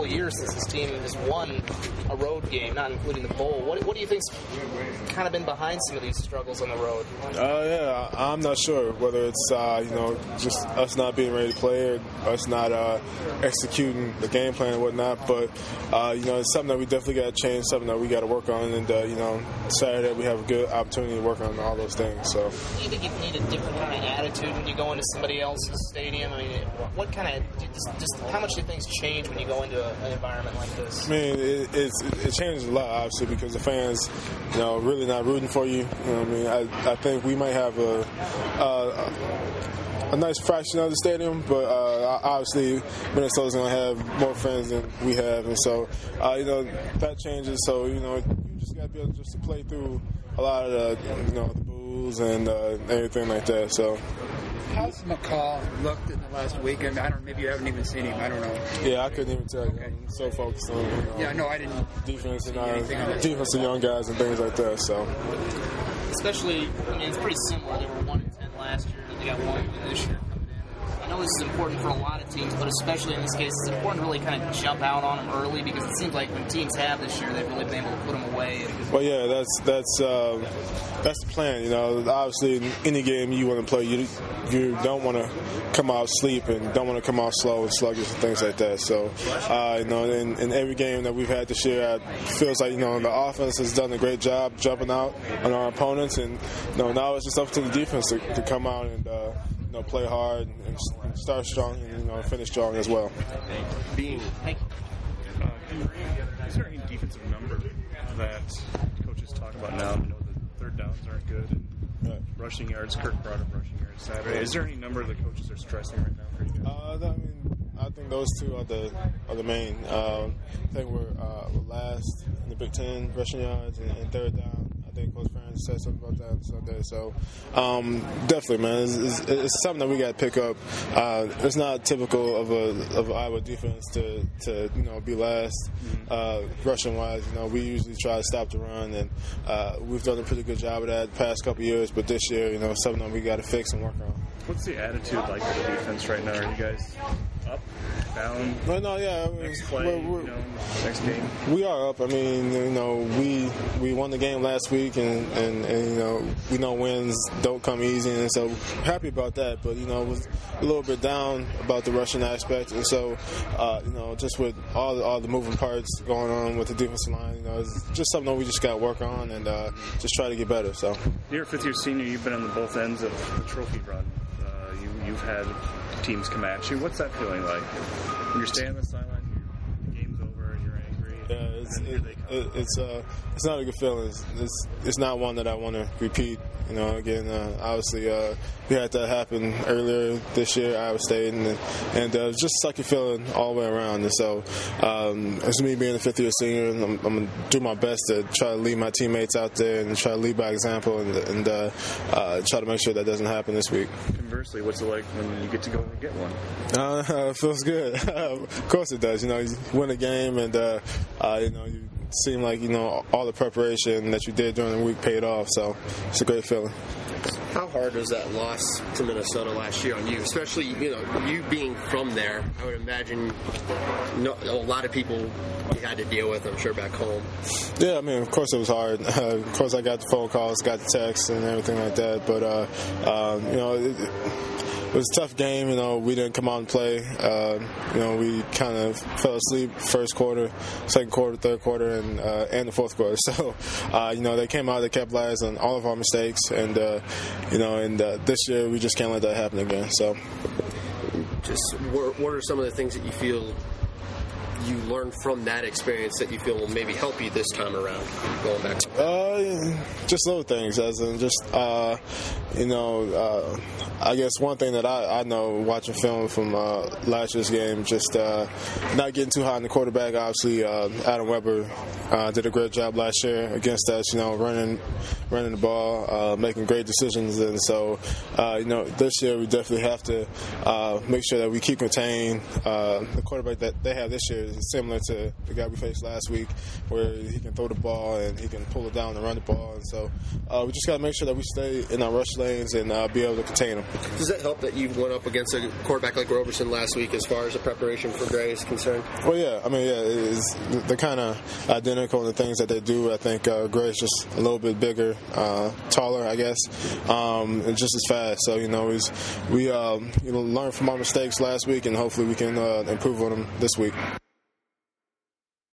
several years since this team has won a road game, not including the bowl. What do you think's kind of been behind some of these struggles on the road? Yeah, I'm not sure whether it's just us not being ready to play or us not executing the game plan and whatnot. But it's something that we definitely got to change, something that we got to work on. And Saturday we have a good opportunity to work on all those things. So, do you think you need a different kind of attitude when you go into somebody else's stadium? I mean, what kind of just how much do things change when you go into an environment like this? I mean, it changes a lot, obviously, because the fans, really not rooting for you. I think we might have a nice fraction of the stadium, but obviously Minnesota's going to have more fans than we have, and so that changes. So you just got to be able just to play through a lot of the boos and everything like that. So. How's McCall looked in the last week? I mean, maybe you haven't even seen him. I don't know. Yeah, I couldn't even tell you. Okay. I'm so focused on I didn't. Defense and young guys and things like that. So, especially, it's pretty similar. They were 1-10 last year. They got 1 this year. I know this is important for a lot of teams, but especially in this case, it's important to really kind of jump out on them early because it seems like when teams have this year, they've really been able to put them away. Well, yeah, that's the plan. Obviously, in any game you want to play, you don't want to come out sleep and don't want to come out slow and sluggish and things like that. So, in every game that we've had this year, it feels like the offense has done a great job jumping out on our opponents, and now it's just up to the defense to come out and play hard and start strong and finish strong as well. Is there any defensive number that coaches talk about now? I know the third downs aren't good. And rushing yards, Kirk brought up rushing yards Saturday. Is there any number the coaches are stressing right now for you guys? I think those two are the main. I think we're last in the Big Ten rushing yards and third down. I think Coach Ferentz said something about that Sunday. So, definitely, man, it's something that we got to pick up. It's not typical of an Iowa defense to be last rushing wise. We usually try to stop the run, and we've done a pretty good job of that the past couple of years. But this year, it's something that we got to fix and work on. What's the attitude like of the defense right now? Are you guys up, down? Next play, next game. We are up. I mean, we won the game last week, and we know wins don't come easy, and so happy about that. But was a little bit down about the rushing aspect, and so just with all the moving parts going on with the defensive line, it's just something that we just got to work on and just try to get better. So you're a fifth-year senior. You've been on the both ends of the trophy run. You've had teams come at you. What's that feeling like? When you're standing on the sideline, the game's over, and you're angry. Yeah, it's not a good feeling. It's not one that I want to repeat. Again, obviously, we had that happen earlier this year, Iowa State, and it was just a sucky feeling all the way around. And so, it's me being a fifth-year senior, and I'm going to do my best to try to lead my teammates out there and try to lead by example and try to make sure that doesn't happen this week. Conversely, what's it like when you get to go and get one? It feels good. Of course it does. You win a game, and you seem like all the preparation that you did during the week paid off. So it's a great feeling. How hard was that loss to Minnesota last year on you, especially you being from there? I would imagine a lot of people you had to deal with, I'm sure, back home. Yeah, I mean, of course it was hard. Of course I got the phone calls, got the texts and everything like that, but it was a tough game. We didn't come out and play. We kind of fell asleep first quarter, second quarter, third quarter, and the fourth quarter. So, they came out, they capitalized on all of our mistakes, and this year we just can't let that happen again. So, just what are some of the things that you feel you learned from that experience that you feel will maybe help you this time around going back? Just little things, as in just I guess one thing that I know watching film from last year's game, just not getting too high on the quarterback. Obviously, Adam Weber did a great job last year against us, running the ball, making great decisions. And so, this year we definitely have to make sure that we keep contained. The quarterback that they have this year is similar to the guy we faced last week, where he can throw the ball and he can pull it down and run the ball. And so we just got to make sure that we stay in our rush lane lanes and be able to contain them. Does that help that you went up against a quarterback like Roberson last week as far as the preparation for Gray is concerned? Well, yeah. I mean, yeah, they're kind of identical in the things that they do. I think Gray's just a little bit bigger, taller, I guess, and just as fast. So, we learned from our mistakes last week, and hopefully we can improve on them this week.